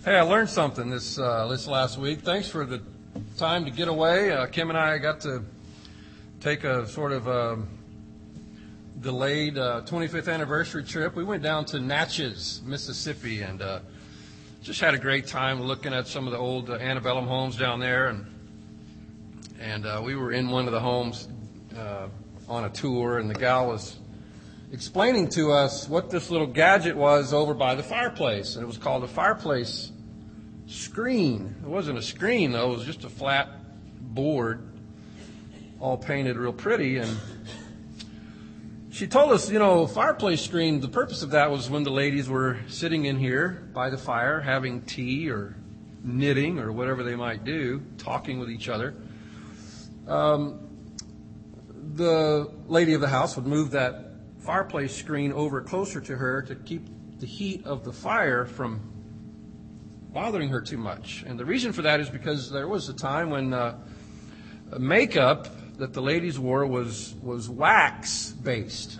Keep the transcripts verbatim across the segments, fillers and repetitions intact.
Hey, I learned something this uh, this last week. Thanks for the time to get away. Uh, Kim and I got to take a sort of um, delayed uh, twenty-fifth anniversary trip. We went down to Natchez, Mississippi, and uh, just had a great time looking at some of the old uh, antebellum homes down there. And and uh, we were in one of the homes uh, on a tour, and the gal was explaining to us what this little gadget was over by the fireplace. And it was called a fireplace screen. It wasn't a screen, though. It was just a flat board, all painted real pretty. And she told us, you know, fireplace screen, the purpose of that was when the ladies were sitting in here by the fire, having tea or knitting or whatever they might do, talking with each other. Um, the lady of the house would move that fireplace screen over closer to her to keep the heat of the fire from bothering her too much. And the reason for that is because there was a time when uh, makeup that the ladies wore was was wax based,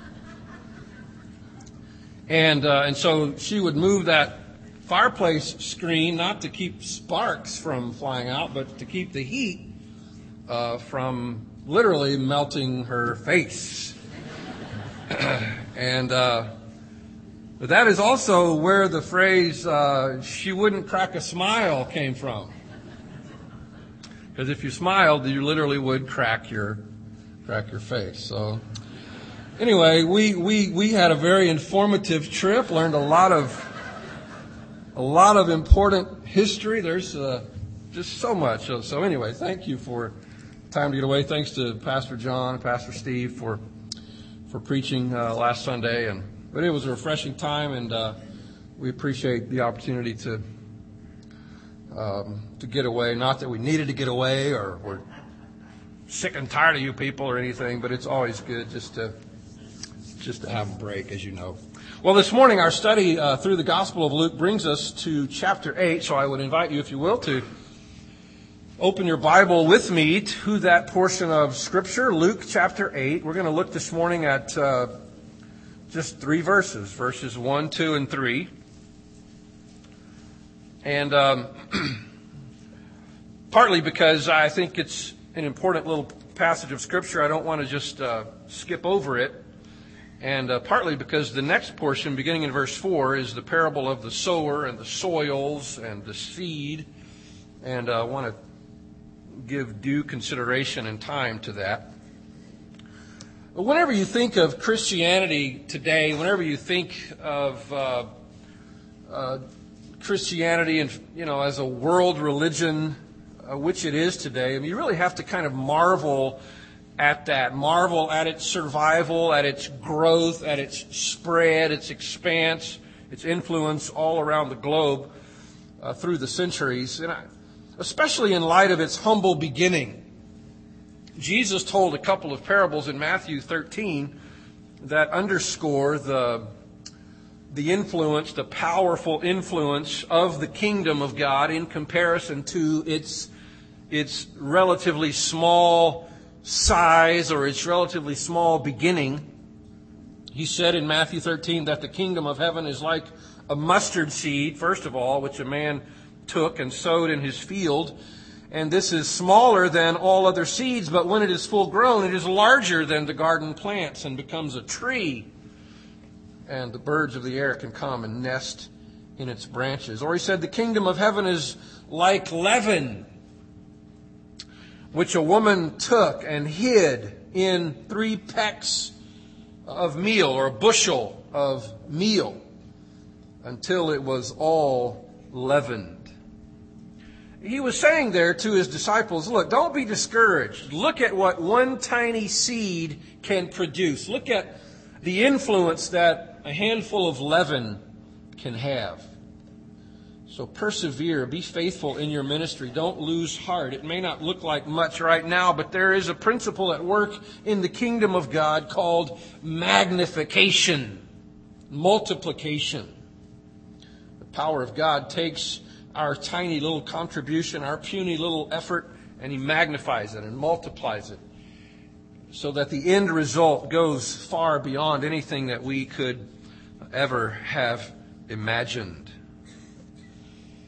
and uh, and so she would move that fireplace screen not to keep sparks from flying out, but to keep the heat uh, from literally melting her face. and uh, that is also where the phrase uh, "she wouldn't crack a smile" came from. Because if you smiled, you literally would crack your crack your face. So anyway, we, we, we had a very informative trip. Learned a lot of a lot of important history. There's uh, just so much. So, so anyway, thank you for time to get away. Thanks to Pastor John and Pastor Steve for for preaching uh, last Sunday. And but it was a refreshing time, and uh, we appreciate the opportunity to. Um, to get away. Not that we needed to get away or we're sick and tired of you people or anything, but it's always good just to just to have a break, as you know. Well, this morning our study uh, through the Gospel of Luke brings us to chapter eight, so I would invite you, if you will, to open your Bible with me to that portion of Scripture, Luke chapter eight. We're going to look this morning at uh, just three verses, verses one, two, and three. And um, partly because I think it's an important little passage of Scripture, I don't want to just uh, skip over it. And uh, partly because the next portion, beginning in verse four, is the parable of the sower and the soils and the seed. And I uh, want to give due consideration and time to that. But whenever you think of Christianity today, whenever you think of uh, uh, Christianity, and you know, as a world religion, uh, which it is today, I mean, you really have to kind of marvel at that, marvel at its survival, at its growth, at its spread, its expanse, its influence all around the globe uh, through the centuries, and I, especially in light of its humble beginning. Jesus told a couple of parables in Matthew thirteen that underscore the the influence, the powerful influence of the kingdom of God in comparison to its its relatively small size or its relatively small beginning. He said in Matthew thirteen that the kingdom of heaven is like a mustard seed, first of all, which a man took and sowed in his field. And this is smaller than all other seeds, but when it is full grown, it is larger than the garden plants and becomes a tree. And the birds of the air can come and nest in its branches. Or he said the kingdom of heaven is like leaven, which a woman took and hid in three pecks of meal, or a bushel of meal, until it was all leavened. He was saying there to his disciples, look, don't be discouraged. Look at what one tiny seed can produce. Look at the influence that a handful of leaven can have. So persevere, be faithful in your ministry. Don't lose heart. It may not look like much right now, but there is a principle at work in the kingdom of God called magnification, multiplication. The power of God takes our tiny little contribution, our puny little effort, and He magnifies it and multiplies it so that the end result goes far beyond anything that we could ever have imagined.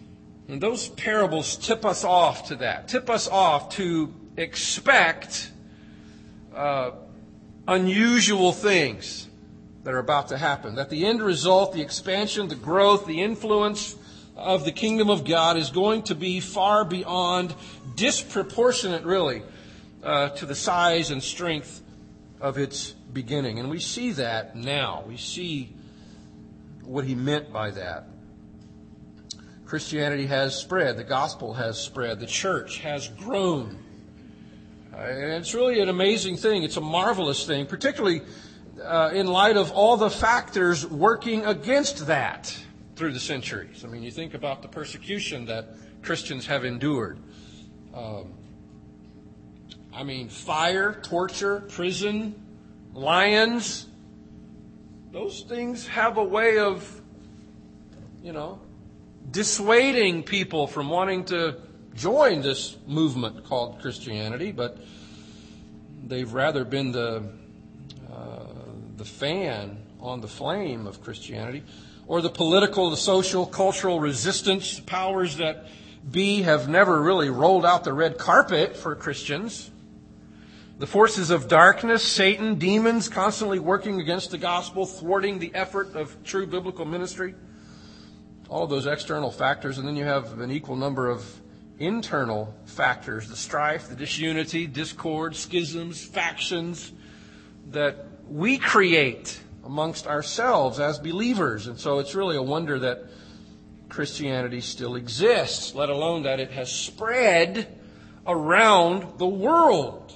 And those parables tip us off to that, tip us off to expect uh, unusual things that are about to happen. That the end result, the expansion, the growth, the influence of the kingdom of God is going to be far beyond, disproportionate really, uh, to the size and strength of its beginning. And we see that now. We see what he meant by that. Christianity has spread. The gospel has spread. The church has grown. Uh, and it's really an amazing thing. It's a marvelous thing, particularly uh, in light of all the factors working against that through the centuries. I mean, you think about the persecution that Christians have endured. Um, I mean, fire, torture, prison, lions. Those things have a way of, you know, dissuading people from wanting to join this movement called Christianity, but they've rather been the uh, the fan on the flame of Christianity. Or the political, the social, cultural resistance powers that be have never really rolled out the red carpet for Christians. The forces of darkness, Satan, demons constantly working against the gospel, thwarting the effort of true biblical ministry. All of those external factors. And then you have an equal number of internal factors. The strife, the disunity, discord, schisms, factions that we create amongst ourselves as believers. And so it's really a wonder that Christianity still exists, let alone that it has spread around the world.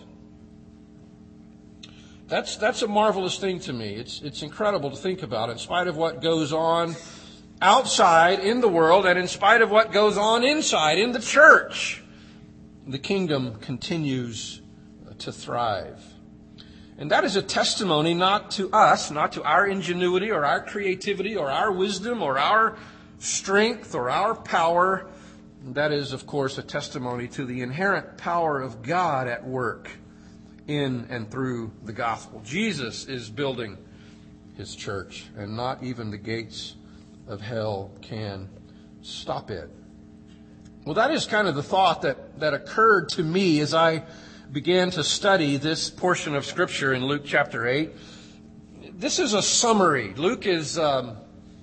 That's that's a marvelous thing to me. It's it's incredible to think about. In spite of what goes on outside in the world, and in spite of what goes on inside in the church, the kingdom continues to thrive. And that is a testimony not to us, not to our ingenuity or our creativity or our wisdom or our strength or our power. That is, of course, a testimony to the inherent power of God at work in and through the gospel. Jesus is building his church, and not even the gates of hell can stop it. Well, that is kind of the thought that, that occurred to me as I began to study this portion of Scripture in Luke chapter eight. This is a summary. Luke is um,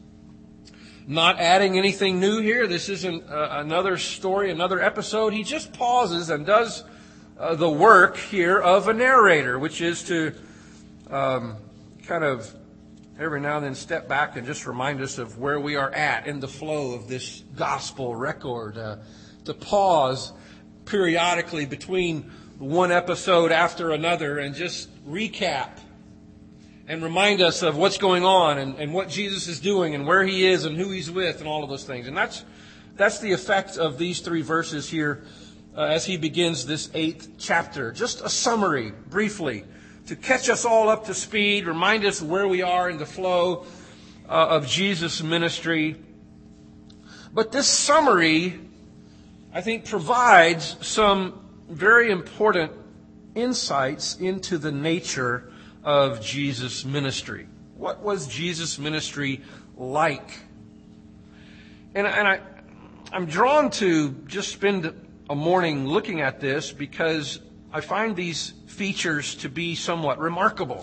not adding anything new here. This isn't uh, another story, another episode. He just pauses and does uh, the work here of a narrator, which is to um, kind of every now and then step back and just remind us of where we are at in the flow of this gospel record. Uh, to pause periodically between one episode after another and just recap and remind us of what's going on and, and what Jesus is doing and where he is and who he's with and all of those things. And that's that's the effect of these three verses here uh, as he begins this eighth chapter. Just a summary, briefly, to catch us all up to speed, remind us where we are in the flow uh, of Jesus' ministry. But this summary, I think, provides some very important insights into the nature of Jesus' ministry. What was Jesus' ministry like? And, and I, I'm drawn to just spend a morning looking at this because I find these features to be somewhat remarkable.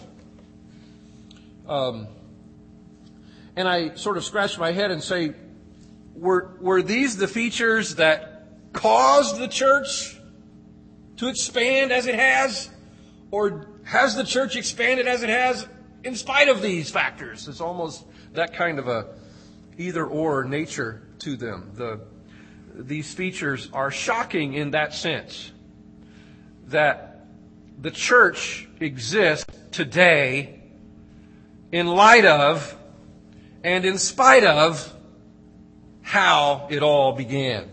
Um, and I sort of scratch my head and say, were, were these the features that caused the church to expand as it has? Or has the church expanded as it has in spite of these factors? It's almost that kind of a either-or nature to them. The, these features are shocking in that sense, that the church exists today in light of and in spite of how it all began.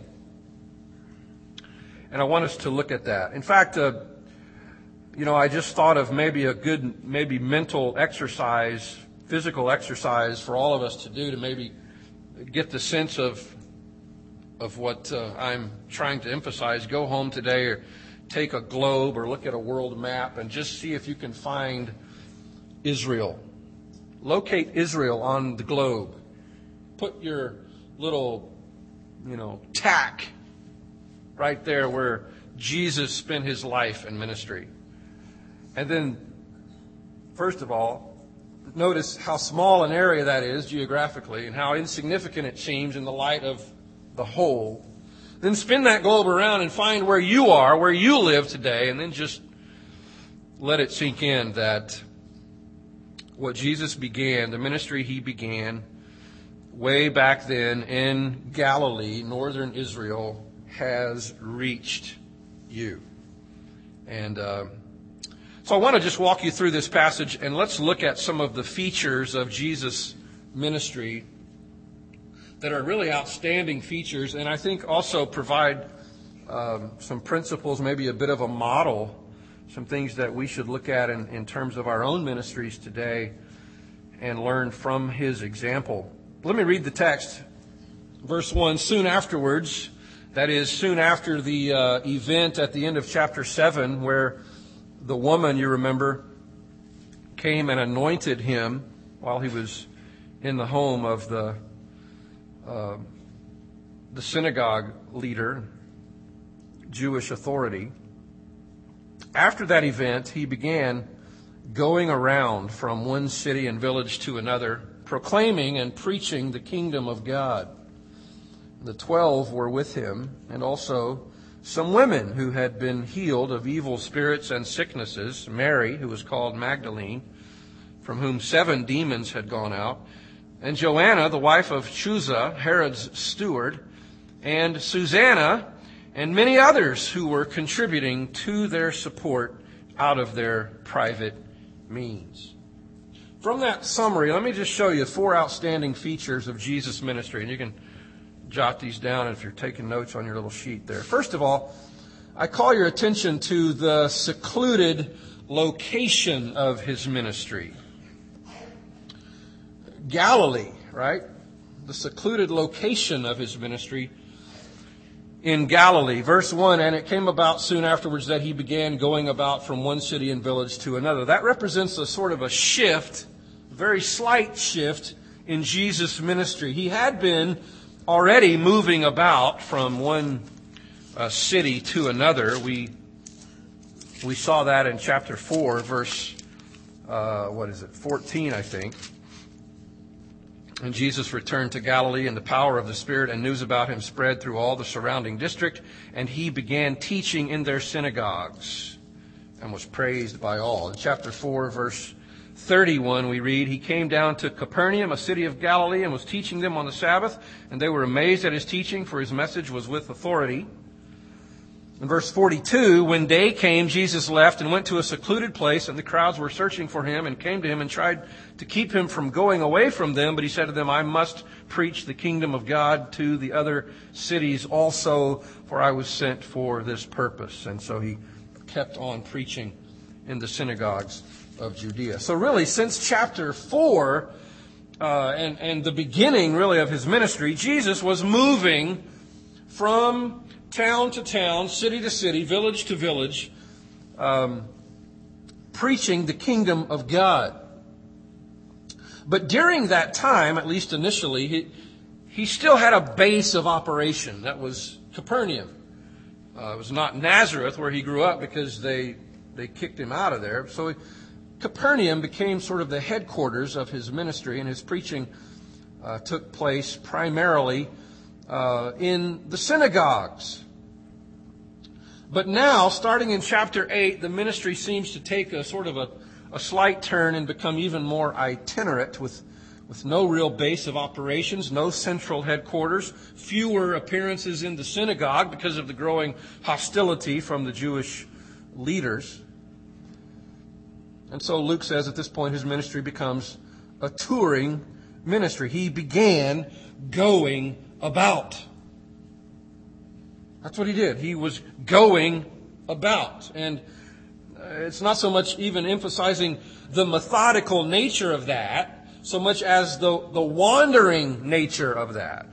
And I want us to look at that. In fact, uh, you know, I just thought of maybe a good, maybe mental exercise, physical exercise for all of us to do to maybe get the sense of of what uh, I'm trying to emphasize. Go home today or take a globe or look at a world map and just see if you can find Israel. Locate Israel on the globe. Put your little you know, tack right there where Jesus spent his life and ministry. And then, first of all, notice how small an area that is geographically and how insignificant it seems in the light of the whole. Then spin that globe around and find where you are, where you live today, and then just let it sink in that what Jesus began, the ministry he began way back then in Galilee, northern Israel, has reached you. And uh, so I want to just walk you through this passage, and let's look at some of the features of Jesus' ministry that are really outstanding features, and I think also provide um, some principles, maybe a bit of a model, some things that we should look at in, in terms of our own ministries today and learn from his example. Let me read the text. Verse one, soon afterwards, that is, soon after the uh, event at the end of chapter seven, where the woman, you remember, came and anointed him while he was in the home of the uh, the synagogue leader, Jewish authority. After that event, he began going around from one city and village to another, proclaiming and preaching the kingdom of God. The twelve were with him, and also some women who had been healed of evil spirits and sicknesses, Mary, who was called Magdalene, from whom seven demons had gone out, and Joanna, the wife of Chuza, Herod's steward, and Susanna, and many others who were contributing to their support out of their private means. From that summary, let me just show you four outstanding features of Jesus' ministry, and you can jot these down if you're taking notes on your little sheet there. First of all, I call your attention to the secluded location of his ministry. Galilee, right? The secluded location of his ministry in Galilee. Verse one, and it came about soon afterwards that he began going about from one city and village to another. That represents a sort of a shift, a very slight shift in Jesus' ministry. He had been already moving about from one uh, city to another. We we saw that in chapter four, verse, uh, what is it, fourteen, I think. And Jesus returned to Galilee in the power of the Spirit, and news about him spread through all the surrounding district, and he began teaching in their synagogues and was praised by all. In chapter four, verse thirty-one, we read, he came down to Capernaum, a city of Galilee, and was teaching them on the Sabbath, and they were amazed at his teaching, for his message was with authority. In verse forty-two, when day came, Jesus left and went to a secluded place, and the crowds were searching for him and came to him and tried to keep him from going away from them. But he said to them, I must preach the kingdom of God to the other cities also, for I was sent for this purpose. And so he kept on preaching in the synagogues of Judea. So really, since chapter four uh, and, and the beginning, really, of his ministry, Jesus was moving from town to town, city to city, village to village, um, preaching the kingdom of God. But during that time, at least initially, he, he still had a base of operation. That was Capernaum. Uh, it was not Nazareth where he grew up because they they kicked him out of there. So he, Capernaum became sort of the headquarters of his ministry, and his preaching uh, took place primarily uh, in the synagogues. But now, starting in chapter eight, the ministry seems to take a sort of a, a slight turn and become even more itinerant with, with no real base of operations, no central headquarters, fewer appearances in the synagogue because of the growing hostility from the Jewish leaders. And so Luke says at this point his ministry becomes a touring ministry. He began going about. That's what he did. He was going about. And it's not so much even emphasizing the methodical nature of that, so much as the, the wandering nature of that.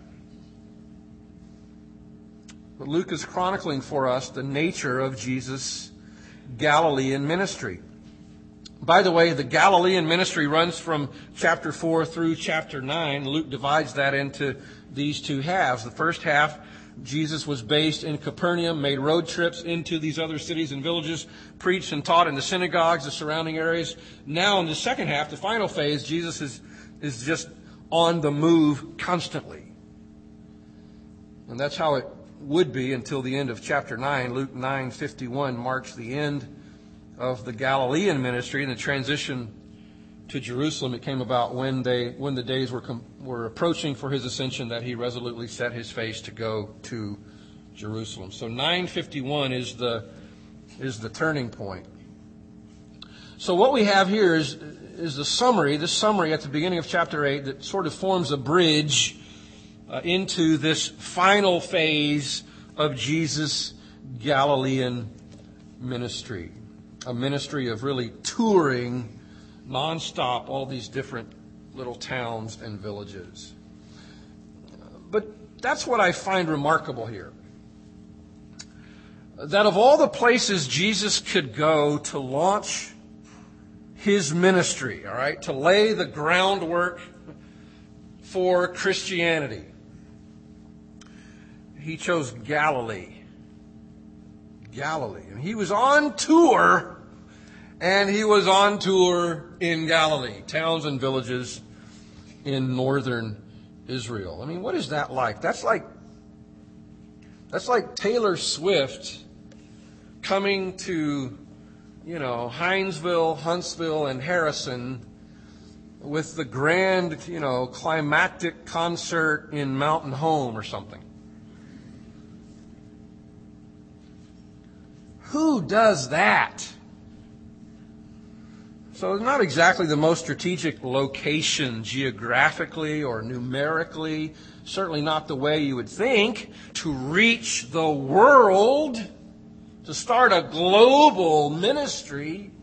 But Luke is chronicling for us the nature of Jesus' Galilean ministry. By the way, the Galilean ministry runs from chapter four through chapter nine. Luke divides that into these two halves. The first half, Jesus was based in Capernaum, made road trips into these other cities and villages, preached and taught in the synagogues, the surrounding areas. Now in the second half, the final phase, Jesus is, is just on the move constantly. And that's how it would be until the end of chapter nine. Luke nine fifty-one marks the end of the Galilean ministry, and the transition to Jerusalem. It came about when they when the days were com- were approaching for his ascension, that he resolutely set his face to go to Jerusalem. So nine fifty-one is the is the turning point. So what we have here is is the summary, this summary at the beginning of chapter eight that sort of forms a bridge uh, into this final phase of Jesus' Galilean ministry. A ministry of really touring nonstop all these different little towns and villages. But that's what I find remarkable here. That of all the places Jesus could go to launch his ministry, all right, to lay the groundwork for Christianity, he chose Galilee. Galilee. And he was on tour, and he was on tour in Galilee, towns and villages in northern Israel. I mean, what is that like? That's like that's like Taylor Swift coming to, you know, Hinesville, Huntsville, and Harrison with the grand, you know, climactic concert in Mountain Home or something. Who does that? So it's not exactly the most strategic location geographically or numerically, certainly not the way you would think, to reach the world, to start a global ministry.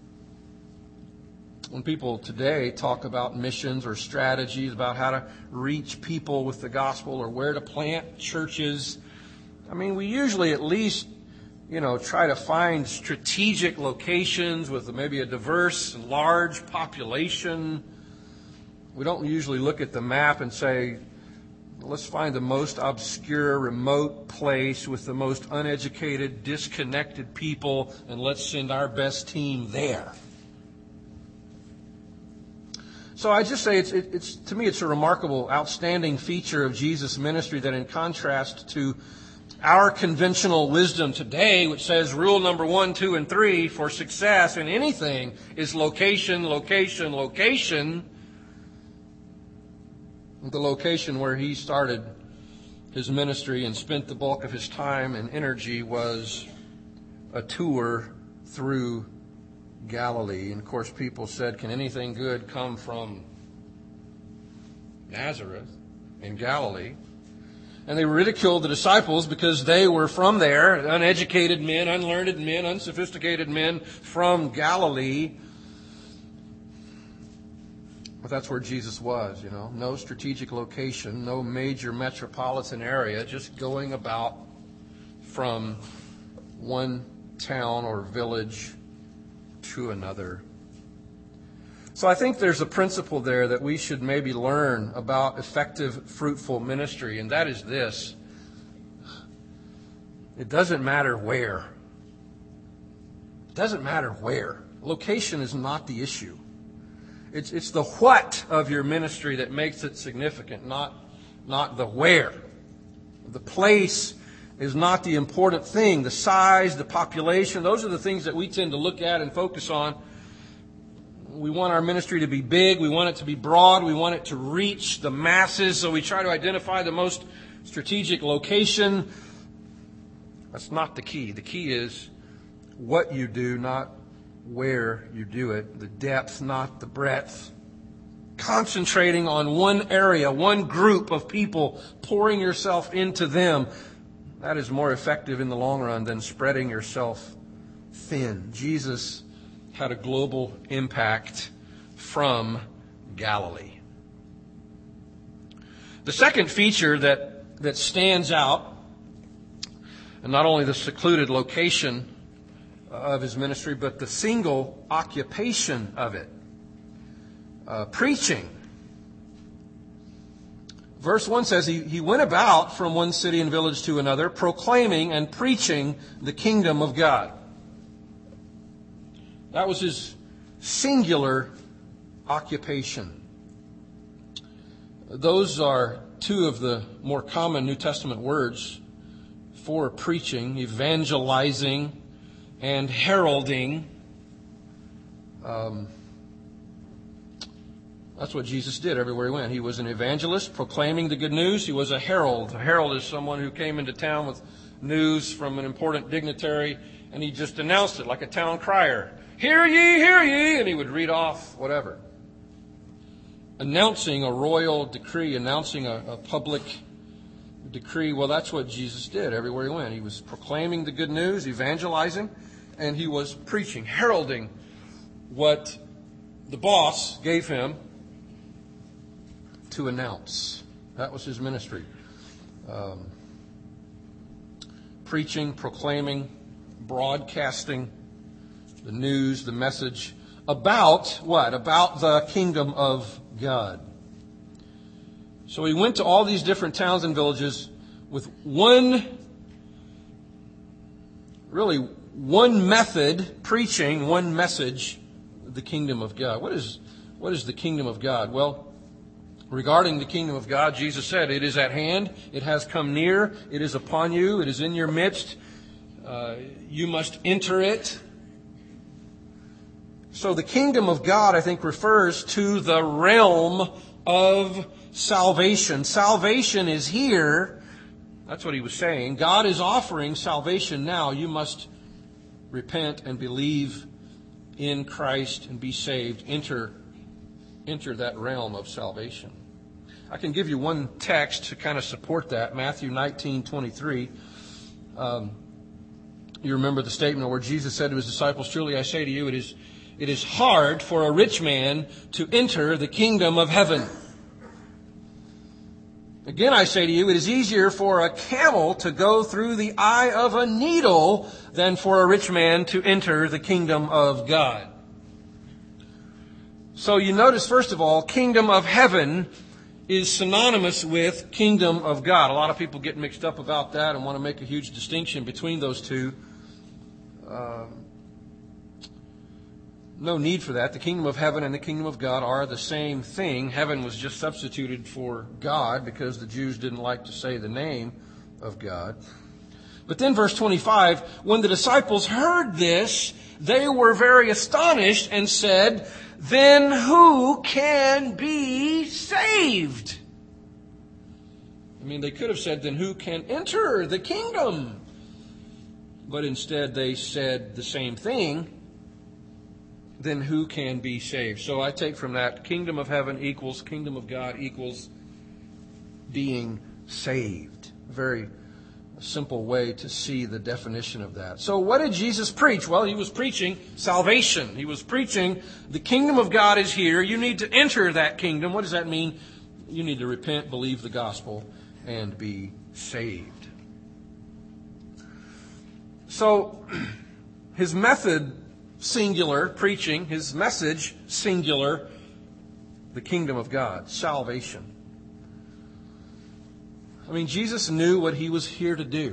When people today talk about missions or strategies about how to reach people with the gospel or where to plant churches, I mean, we usually at least you know, try to find strategic locations with maybe a diverse and large population. We don't usually look at the map and say, let's find the most obscure, remote place with the most uneducated, disconnected people, and let's send our best team there. So I just say it's, it, it's to me, it's a remarkable, outstanding feature of Jesus' ministry that in contrast to our conventional wisdom today, which says rule number one, two, and three for success in anything is location, location, location. The location where he started his ministry and spent the bulk of his time and energy was a tour through Galilee. And of course, people said, can anything good come from Nazareth in Galilee? And they ridiculed the disciples because they were from there, uneducated men, unlearned men, unsophisticated men from Galilee. But that's where Jesus was, you know. No strategic location, no major metropolitan area, just going about from one town or village to another. So I think there's a principle there that we should maybe learn about effective, fruitful ministry, and that is this. It doesn't matter where. It doesn't matter where. Location is not the issue. It's it's the what of your ministry that makes it significant, not, not the where. The place is not the important thing. The size, the population, those are the things that we tend to look at and focus on. We want our ministry to be big. We want it to be broad. We want it to reach the masses. So we try to identify the most strategic location. That's not the key. The key is what you do, not where you do it. The depth, not the breadth. Concentrating on one area, one group of people, pouring yourself into them. That is more effective in the long run than spreading yourself thin. Jesus had a global impact from Galilee. The second feature that, that stands out, and not only the secluded location of his ministry, but the single occupation of it. Uh, preaching. Verse one says, he, he went about from one city and village to another, proclaiming and preaching the kingdom of God. That was his singular occupation. Those are two of the more common New Testament words for preaching: evangelizing and heralding. Um, That's what Jesus did everywhere he went. He was an evangelist proclaiming the good news. He was a herald. A herald is someone who came into town with news from an important dignitary, and he just announced it like a town crier. Hear ye, hear ye, and he would read off whatever. Announcing a royal decree, announcing a, a public decree. Well, that's what Jesus did everywhere he went. He was proclaiming the good news, evangelizing, and he was preaching, heralding what the boss gave him to announce. That was his ministry. Um, preaching, proclaiming, broadcasting the news, the message about what? About the kingdom of God. So he went to all these different towns and villages with one, really one method, preaching one message, the kingdom of God. What is, what is the kingdom of God? Well, regarding the kingdom of God, Jesus said, it is at hand, it has come near, it is upon you, it is in your midst. Uh, you must enter it. So the kingdom of God, I think, refers to the realm of salvation. Salvation is here. That's what he was saying. God is offering salvation now. You must repent and believe in Christ and be saved. Enter, enter that realm of salvation. I can give you one text to kind of support that. Matthew nineteen twenty-three. Um, you remember the statement where Jesus said to his disciples, "Truly I say to you, it is it is hard for a rich man to enter the kingdom of heaven. Again I say to you, it is easier for a camel to go through the eye of a needle than for a rich man to enter the kingdom of God." So you notice, first of all, kingdom of heaven is synonymous with kingdom of God. A lot of people get mixed up about that and want to make a huge distinction between those two. Uh, no need for that. The kingdom of heaven and the kingdom of God are the same thing. Heaven was just substituted for God because the Jews didn't like to say the name of God. But then verse twenty-five, when the disciples heard this, they were very astonished and said, "Then who can be saved?" I mean, they could have said, "Then who can enter the kingdom?" But instead they said the same thing. Then who can be saved? So I take from that, kingdom of heaven equals kingdom of God equals being saved. Very simple way to see the definition of that. So what did Jesus preach? Well, he was preaching salvation. He was preaching the kingdom of God is here. You need to enter that kingdom. What does that mean? You need to repent, believe the gospel, and be saved. So his method, singular, preaching, his message, singular, the kingdom of God, salvation. I mean, Jesus knew what he was here to do.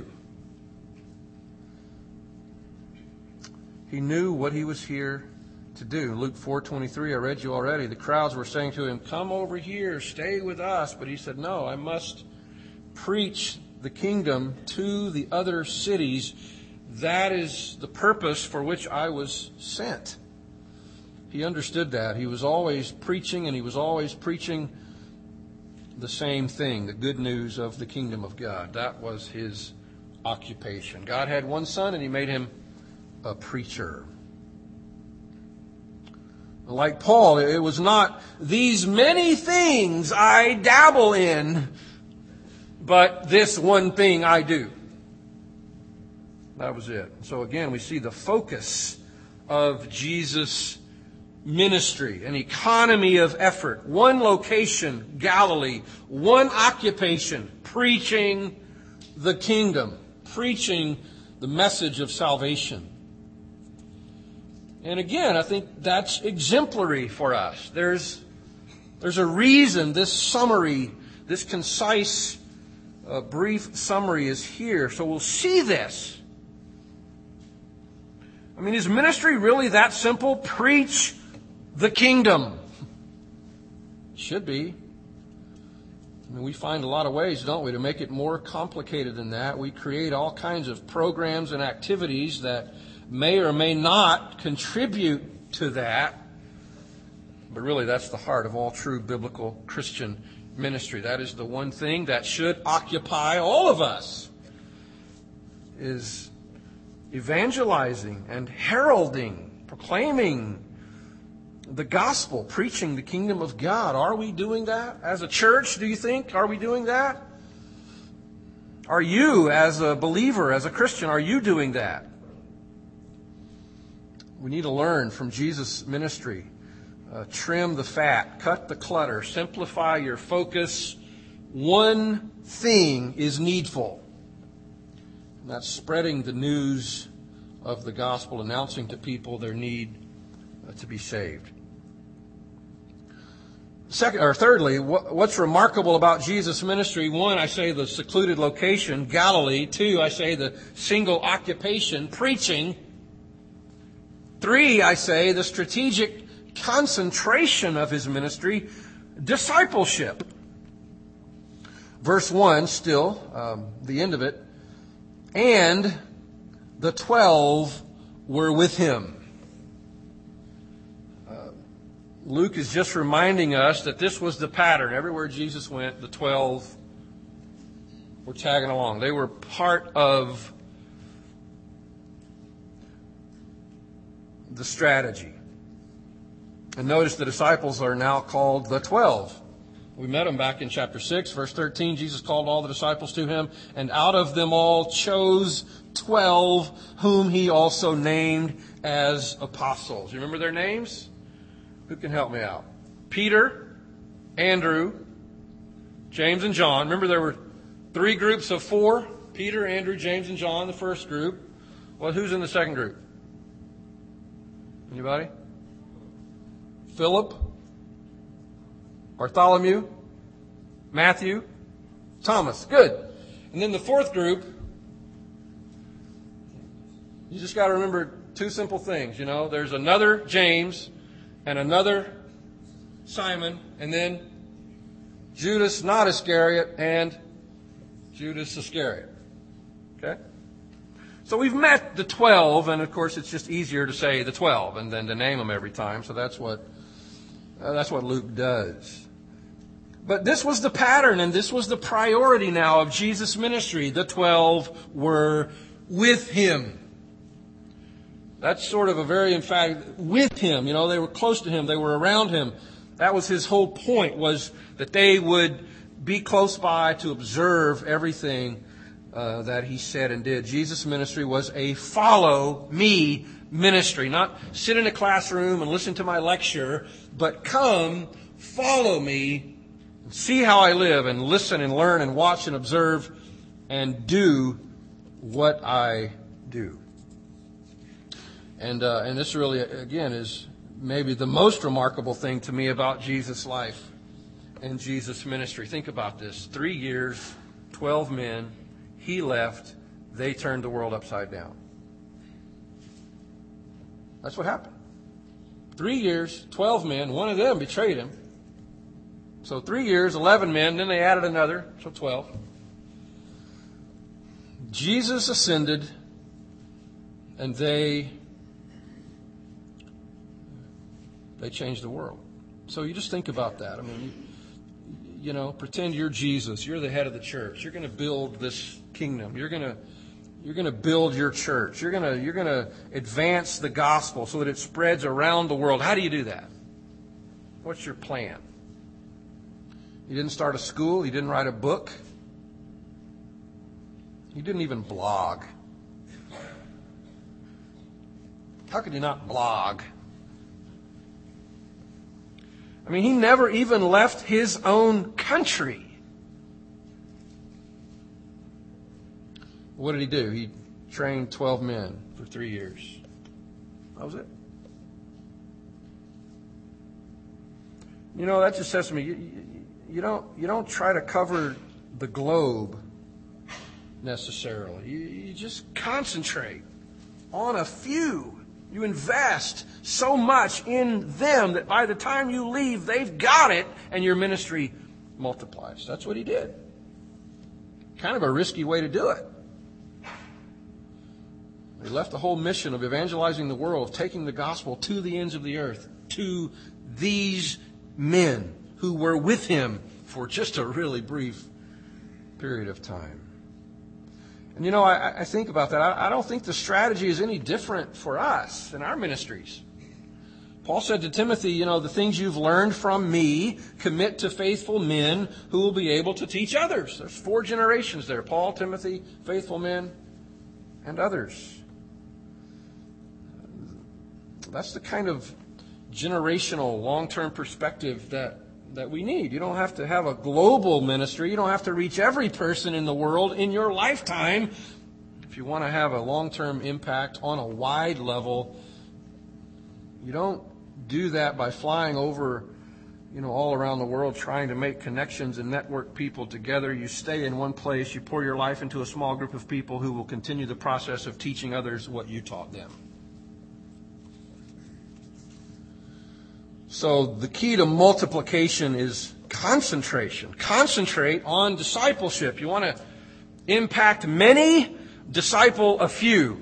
He knew what he was here to do. Luke four twenty-three, I read you already. The crowds were saying to him, "Come over here, stay with us." But he said, "No, I must preach the kingdom to the other cities. That is the purpose for which I was sent." He understood that. He was always preaching, and he was always preaching the same thing, the good news of the kingdom of God. That was his occupation. God had one son, and he made him a preacher. Like Paul, it was not these many things I dabble in, but this one thing I do. That was it. So again, we see the focus of Jesus' ministry, an economy of effort, one location, Galilee, one occupation, preaching the kingdom, preaching the message of salvation. And again, I think that's exemplary for us. There's, there's a reason this summary, this concise, uh, brief summary is here. So we'll see this. I mean, is ministry really that simple? Preach the kingdom. It should be. I mean, we find a lot of ways, don't we, to make it more complicated than that. We create all kinds of programs and activities that may or may not contribute to that. But really, that's the heart of all true biblical Christian ministry. That is the one thing that should occupy all of us, is evangelizing and heralding, proclaiming the gospel, preaching the kingdom of God. Are we doing that as a church, do you think? Are we doing that? Are you, as a believer, as a Christian, are you doing that? We need to learn from Jesus' ministry. Uh, trim the fat, cut the clutter, simplify your focus. One thing is needful. And that's spreading the news of the gospel, announcing to people their need uh, to be saved. Second, or thirdly, what's remarkable about Jesus' ministry? One, I say the secluded location, Galilee. Two, I say the single occupation, preaching. Three, I say the strategic concentration of his ministry, discipleship. Verse one, still, um, the end of it. And the twelve were with him. Luke is just reminding us that this was the pattern. Everywhere Jesus went, the twelve were tagging along. They were part of the strategy. And notice the disciples are now called the twelve. We met them back in chapter six, verse thirteen. Jesus called all the disciples to him, and out of them all chose twelve, whom he also named as apostles. You remember their names? Who can help me out? Peter, Andrew, James, and John. Remember there were three groups of four? Peter, Andrew, James, and John, the first group. Well, who's in the second group? Anybody? Philip, Bartholomew, Matthew, Thomas. Good. And then the fourth group, you just got to remember two simple things. You know, there's another James and another Simon, and then Judas, not Iscariot, and Judas Iscariot. Okay? So we've met the twelve, and of course it's just easier to say the twelve and then to name them every time. So that's what uh, that's what Luke does. But this was the pattern, and this was the priority now of Jesus' ministry. The twelve were with him. That's sort of a very emphatic, with him. You know, they were close to him. They were around him. That was his whole point, was that they would be close by to observe everything uh, that he said and did. Jesus' ministry was a follow me ministry. Not sit in a classroom and listen to my lecture, but come, follow me, and see how I live, and listen and learn and watch and observe and do what I do. And uh, and this really, again, is maybe the most remarkable thing to me about Jesus' life and Jesus' ministry. Think about this. Three years, twelve men, he left, they turned the world upside down. That's what happened. Three years, twelve men, one of them betrayed him. So three years, eleven men, then they added another, so twelve. Jesus ascended, and they... They changed the world. So you just think about that. I mean, you, you know, pretend you're Jesus. You're the head of the church. You're going to build this kingdom. You're going to you're going to build your church. You're going to you're going to advance the gospel so that it spreads around the world. How do you do that? What's your plan? You didn't start a school. You didn't write a book. You didn't even blog. How could you not blog? I mean, he never even left his own country. What did he do? He trained twelve men for three years. That was it. You know, that just says to me, you, you, you don't you don't try to cover the globe necessarily. You, you just concentrate on a few. You invest so much in them that by the time you leave, they've got it, and your ministry multiplies. That's what he did. Kind of a risky way to do it. He left the whole mission of evangelizing the world, of taking the gospel to the ends of the earth, to these men who were with him for just a really brief period of time. And you know, I, I think about that. I, I don't think the strategy is any different for us in our ministries. Paul said to Timothy, you know, the things you've learned from me, commit to faithful men who will be able to teach others. There's four generations there. Paul, Timothy, faithful men, and others. That's the kind of generational, long-term perspective that, that we need. You don't have to have a global ministry. You don't have to reach every person in the world in your lifetime. If you want to have a long-term impact on a wide level, you don't do that by flying over, you know, all around the world trying to make connections and network people together. You stay in one place. You pour your life into a small group of people who will continue the process of teaching others what you taught them. So the key to multiplication is concentration. Concentrate on discipleship. You want to impact many, disciple a few.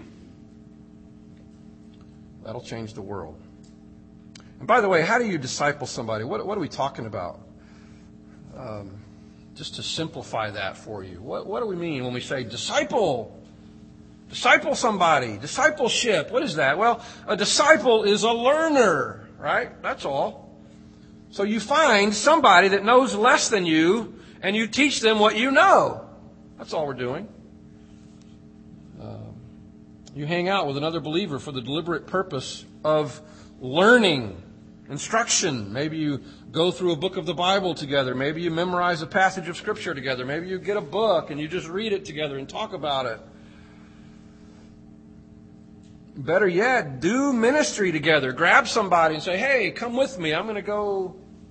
That'll change the world. And by the way, how do you disciple somebody? What, what are we talking about? Um, just to simplify that for you. What, what do we mean when we say disciple? Disciple somebody. Discipleship. What is that? Well, a disciple is a learner. Right? That's all. So you find somebody that knows less than you, and you teach them what you know. That's all we're doing. Um, you hang out with another believer for the deliberate purpose of learning, instruction. Maybe you go through a book of the Bible together. Maybe you memorize a passage of Scripture together. Maybe you get a book and you just read it together and talk about it. Better yet, do ministry together. Grab somebody and say, hey, come with me. I'm going to go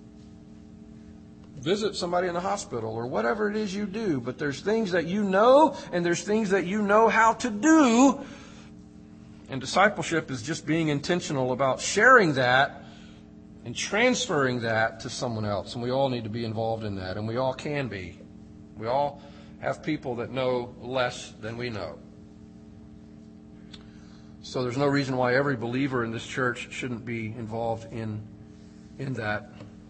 visit somebody in the hospital or whatever it is you do. But there's things that you know and there's things that you know how to do. And discipleship is just being intentional about sharing that and transferring that to someone else. And we all need to be involved in that. And we all can be. We all have people that know less than we know. So there's no reason why every believer in this church shouldn't be involved in, in that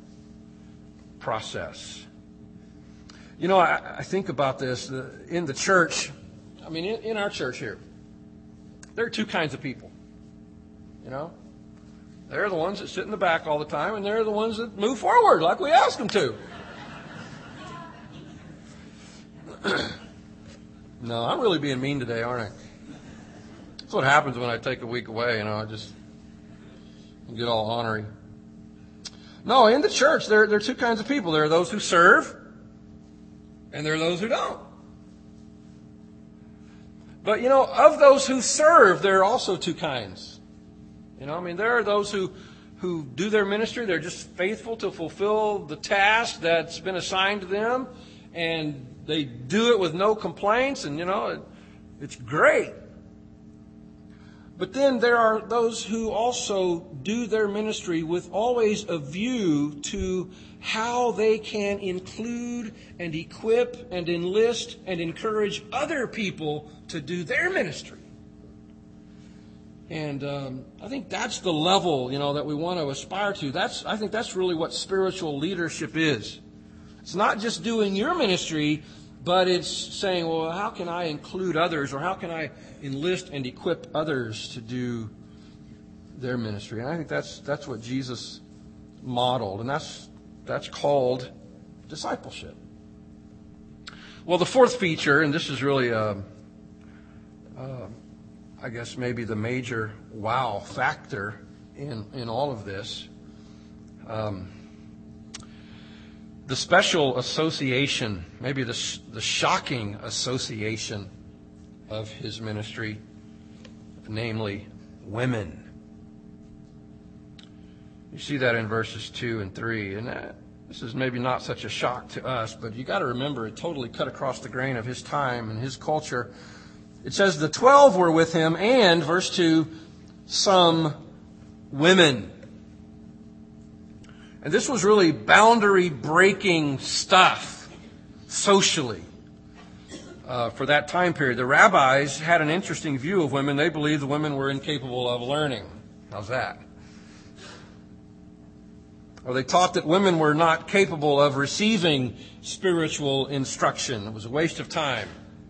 process. You know, I, I think about this. Uh, in the church, I mean, in, in our church here, there are two kinds of people. You know? They're the ones that sit in the back all the time, and they're the ones that move forward like we ask them to. No, I'm really being mean today, aren't I? That's what happens when I take a week away, you know, I just get all ornery. No, in the church, there, there are two kinds of people. There are those who serve, and there are those who don't. But, you know, of those who serve, there are also two kinds. You know, I mean, there are those who, who do their ministry. They're just faithful to fulfill the task that's been assigned to them, and they do it with no complaints, and, you know, it, it's great. But then there are those who also do their ministry with always a view to how they can include and equip and enlist and encourage other people to do their ministry. And um, I think that's the level, you know, that we want to aspire to. That's I think that's really what spiritual leadership is. It's not just doing your ministry, but it's saying, well, how can I include others, or how can I enlist and equip others to do their ministry? And I think that's that's what Jesus modeled, and that's that's called discipleship. Well, the fourth feature, and this is really, uh, uh, I guess, maybe the major wow factor in in all of this. Um, The special association, maybe the, the shocking association of his ministry, namely women. You see that in verses two and three. And that, this is maybe not such a shock to us, but you got to remember it totally cut across the grain of his time and his culture. It says the twelve were with him and, verse two, some women. And this was really boundary-breaking stuff socially uh, for that time period. The rabbis had an interesting view of women. They believed the women were incapable of learning. How's that? Or they taught that women were not capable of receiving spiritual instruction. It was a waste of time.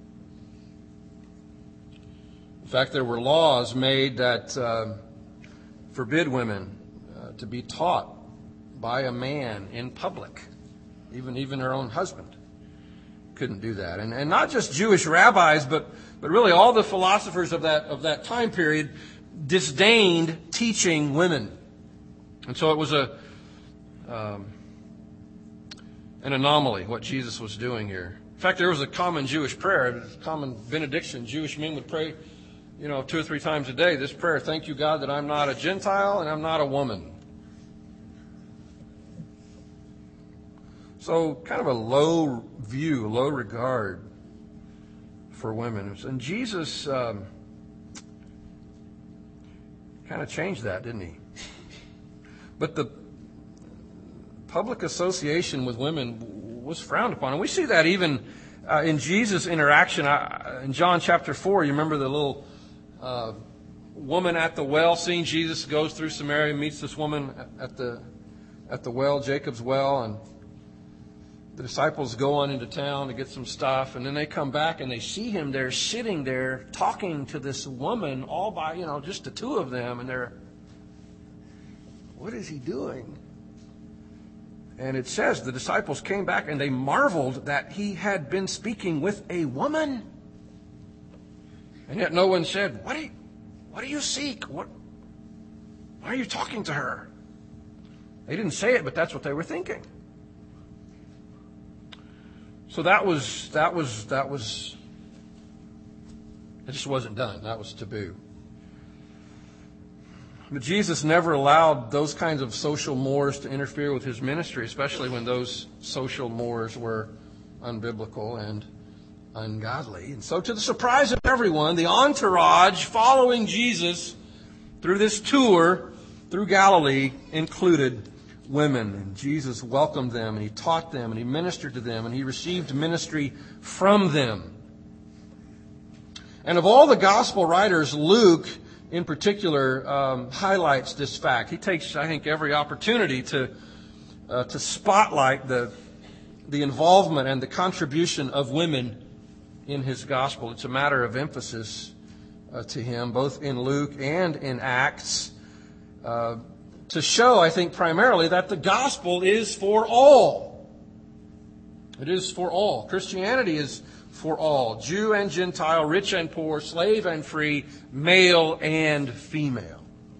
In fact, there were laws made that uh, forbid women uh, to be taught by a man in public. Even even her own husband couldn't do that. And and not just Jewish rabbis, but but really all the philosophers of that of that time period disdained teaching women. And so it was a um, an anomaly what Jesus was doing here. In fact, there was a common Jewish prayer, a common benediction. Jewish men would pray, you know, two or three times a day, this prayer: thank you, God, that I'm not a Gentile and I'm not a woman. So kind of a low view, low regard for women. And Jesus um, kind of changed that, didn't he? But the public association with women was frowned upon. And we see that even uh, in Jesus' interaction uh, in John chapter four. You remember the little uh, woman at the well scene? Jesus goes through Samaria, meets this woman at the at the well, Jacob's well, and the disciples go on into town to get some stuff, and then they come back and they see him there sitting there talking to this woman all by, you know, just the two of them, and they're, what is he doing? And it says the disciples came back and they marveled that he had been speaking with a woman. And yet no one said, what do you, what do you seek? What, why are you talking to her? They didn't say it, but that's what they were thinking. So that was, that was, that was, it just wasn't done. That was taboo. But Jesus never allowed those kinds of social mores to interfere with his ministry, especially when those social mores were unbiblical and ungodly. And so to the surprise of everyone, the entourage following Jesus through this tour through Galilee included women. And Jesus welcomed them, and he taught them, and he ministered to them, and he received ministry from them. And of all the gospel writers, Luke in particular um, highlights this fact. He takes, I think, every opportunity to uh, to spotlight the the involvement and the contribution of women in his gospel. It's a matter of emphasis uh, to him, both in Luke and in Acts, uh, to show, I think, primarily that the gospel is for all. It is for all. Christianity is for all, Jew and Gentile, rich and poor, slave and free, male and female.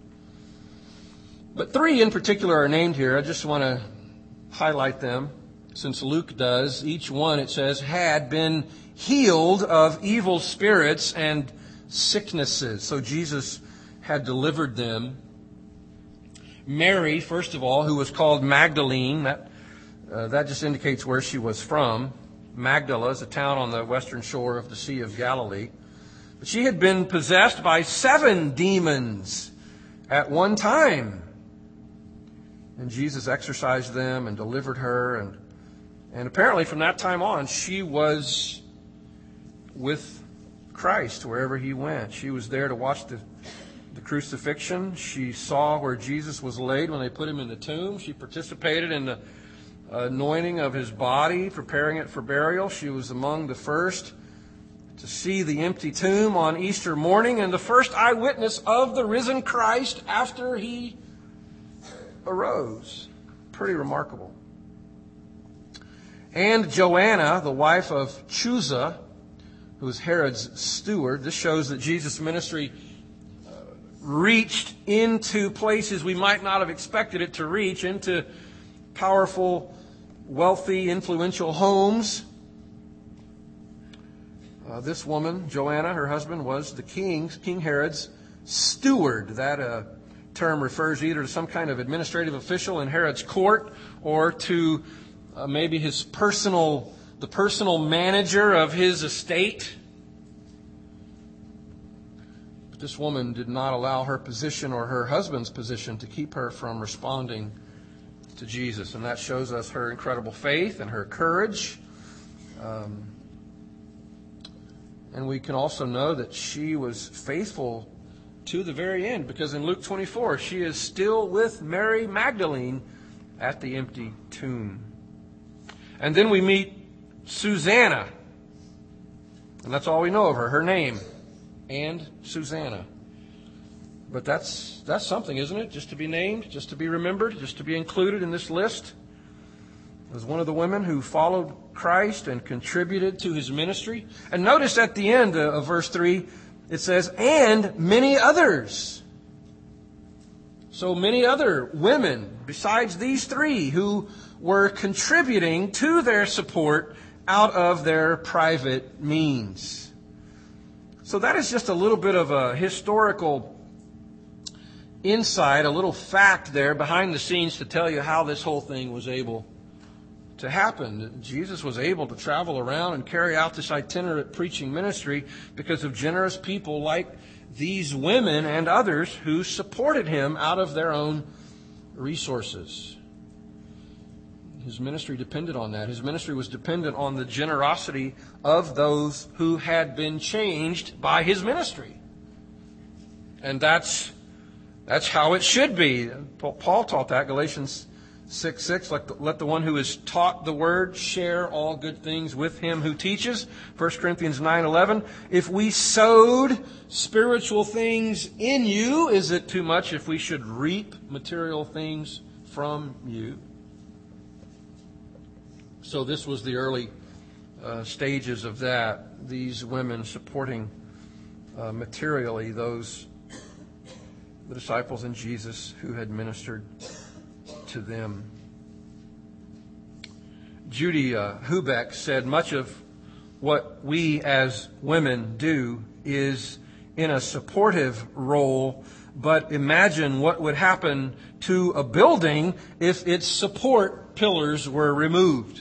But three in particular are named here. I just want to highlight them, since Luke does. Each one, it says, had been healed of evil spirits and sicknesses. So Jesus had delivered them. Mary, first of all, who was called Magdalene, that, uh, that just indicates where she was from. Magdala is a town on the western shore of the Sea of Galilee. But she had been possessed by seven demons at one time. And Jesus exorcised them and delivered her. And, and apparently from that time on, she was with Christ wherever he went. She was there to watch the, the crucifixion. She saw where Jesus was laid when they put him in the tomb. She participated in the anointing of his body, preparing it for burial. She was among the first to see the empty tomb on Easter morning and the first eyewitness of the risen Christ after he arose. Pretty remarkable. And Joanna, the wife of Chuza, who was Herod's steward. This shows that Jesus' ministry uh, reached into places we might not have expected it to reach, into powerful, wealthy, influential homes. Uh, this woman, Joanna, her husband, was the king, King Herod's steward. That uh, term refers either to some kind of administrative official in Herod's court or to uh, maybe his personal, the personal manager of his estate. But this woman did not allow her position or her husband's position to keep her from responding to Jesus. And that shows us her incredible faith and her courage. Um, and we can also know that she was faithful to the very end, because in Luke twenty-four, she is still with Mary Magdalene at the empty tomb. And then we meet Susanna. And that's all we know of her, her name. And Susanna. But that's that's something, isn't it? Just to be named, just to be remembered, just to be included in this list. Was one of the women who followed Christ and contributed to his ministry. And notice at the end of verse three, it says, and many others. So many other women besides these three who were contributing to their support out of their private means. So that is just a little bit of a historical insight, a little fact there behind the scenes to tell you how this whole thing was able to happen. Jesus was able to travel around and carry out this itinerant preaching ministry because of generous people like these women and others who supported him out of their own resources. His ministry depended on that. His ministry was dependent on the generosity of those who had been changed by his ministry. And that's that's how it should be. Paul taught that, Galatians six six, let the, let the one who is taught the word share all good things with him who teaches. First Corinthians nine eleven, if we sowed spiritual things in you, is it too much if we should reap material things from you? So this was the early uh, stages of that. These women supporting uh, materially those, the disciples and Jesus who had ministered to them. Judy uh, Hubeck said, much of what we as women do is in a supportive role, but imagine what would happen to a building if its support pillars were removed.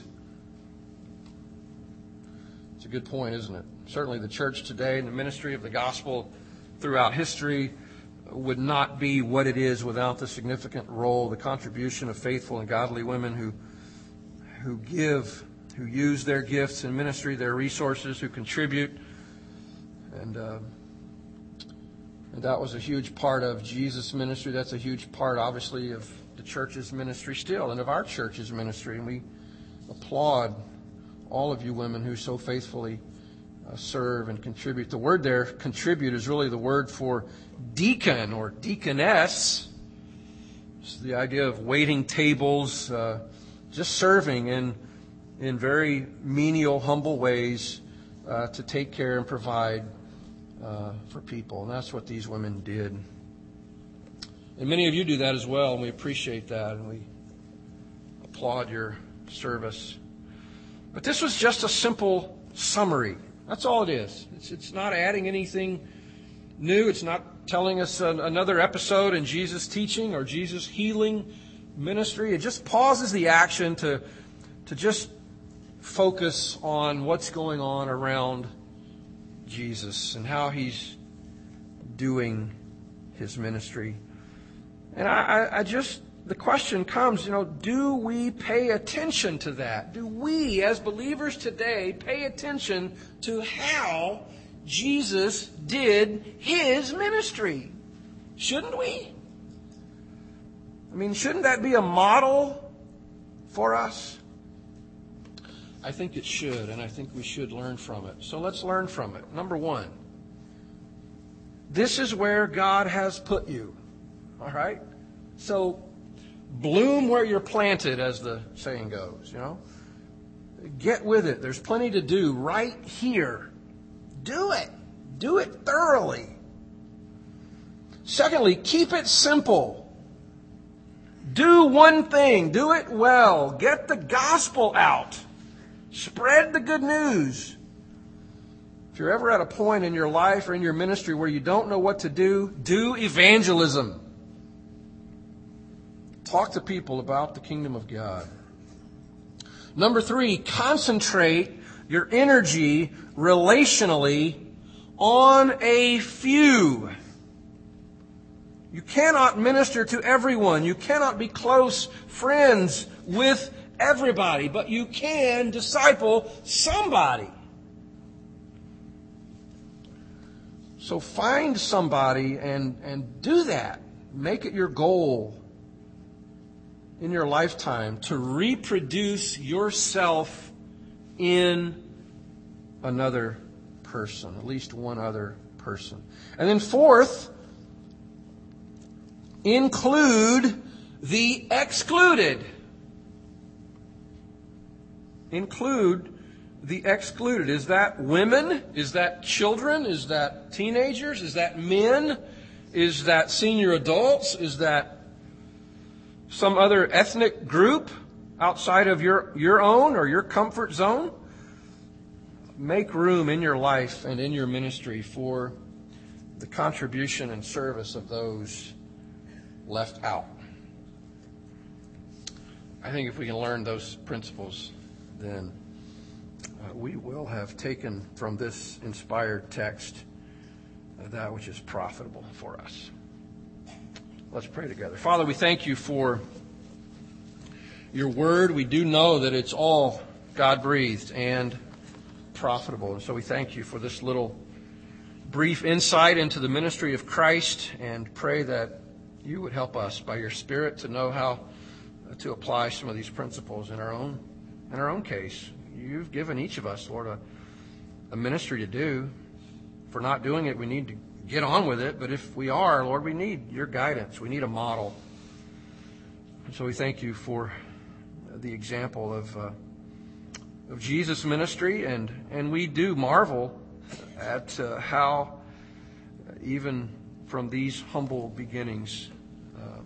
It's a good point, isn't it? Certainly the church today and the ministry of the gospel throughout history would not be what it is without the significant role, the contribution of faithful and godly women who who give, who use their gifts in ministry, their resources, who contribute. And, uh, and that was a huge part of Jesus' ministry. That's a huge part, obviously, of the church's ministry still, and of our church's ministry. And we applaud all of you women who so faithfully uh, serve and contribute. The word there, contribute, is really the word for deacon or deaconess. It's the idea of waiting tables, uh, just serving in in very menial, humble ways uh, to take care and provide uh, for people. And that's what these women did. And many of you do that as well, and we appreciate that, and we applaud your service. But this was just a simple summary. That's all it is. It's, it's not adding anything new. It's not telling us an, another episode in Jesus' teaching or Jesus' healing ministry. It just pauses the action to, to just focus on what's going on around Jesus and how he's doing his ministry. And I, I just, the question comes, you know, do we pay attention to that? Do we, as believers today, pay attention to how Jesus did his ministry? Shouldn't we? I mean, shouldn't that be a model for us? I think it should, and I think we should learn from it. So let's learn from it. Number one, this is where God has put you. All right? So bloom where you're planted, as the saying goes, you know. Get with it. There's plenty to do right here. Do it. Do it thoroughly. Secondly, keep it simple. Do one thing. Do it well. Get the gospel out. Spread the good news. If you're ever at a point in your life or in your ministry where you don't know what to do, do evangelism. Talk to people about the kingdom of God. Number three, concentrate your energy relationally on a few. You cannot minister to everyone. You cannot be close friends with everybody, but you can disciple somebody. So find somebody and, and do that. Make it your goal in your lifetime to reproduce yourself in another person, at least one other person. And then fourth, include the excluded. Include the excluded. Is that women? Is that children? Is that teenagers? Is that men? Is that senior adults? Is that some other ethnic group outside of your, your own or your comfort zone? Make room in your life and in your ministry for the contribution and service of those left out. I think if we can learn those principles, then uh, we will have taken from this inspired text uh, that which is profitable for us. Let's pray together. Father, we thank you for your word. We do know that it's all God-breathed and profitable. And so we thank you for this little brief insight into the ministry of Christ, and pray that you would help us by your Spirit to know how to apply some of these principles in our own in our own case. You've given each of us, Lord, a, a ministry to do. If we're not doing it, we need to get on with it. But if we are, Lord, we need your guidance. We need a model. And so we thank you for the example of uh, of Jesus' ministry, and, and we do marvel at uh, how uh, even from these humble beginnings, uh,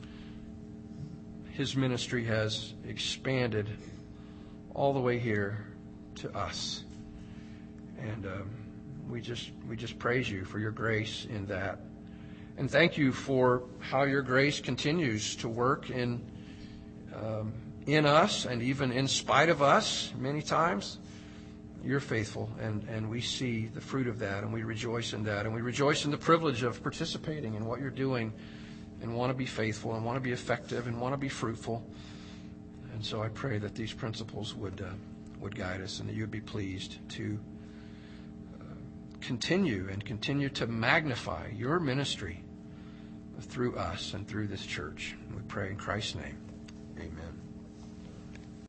his ministry has expanded all the way here to us. And um, we just we just praise you for your grace in that. And thank you for how your grace continues to work in um, in us, and even in spite of us many times. You're faithful, and, and we see the fruit of that, and we rejoice in that, and we rejoice in the privilege of participating in what you're doing, and want to be faithful, and want to be effective, and want to be fruitful. And so I pray that these principles would uh, would guide us, and that you would be pleased to uh, continue and continue to magnify your ministry through us and through this church. We pray in Christ's name. Amen.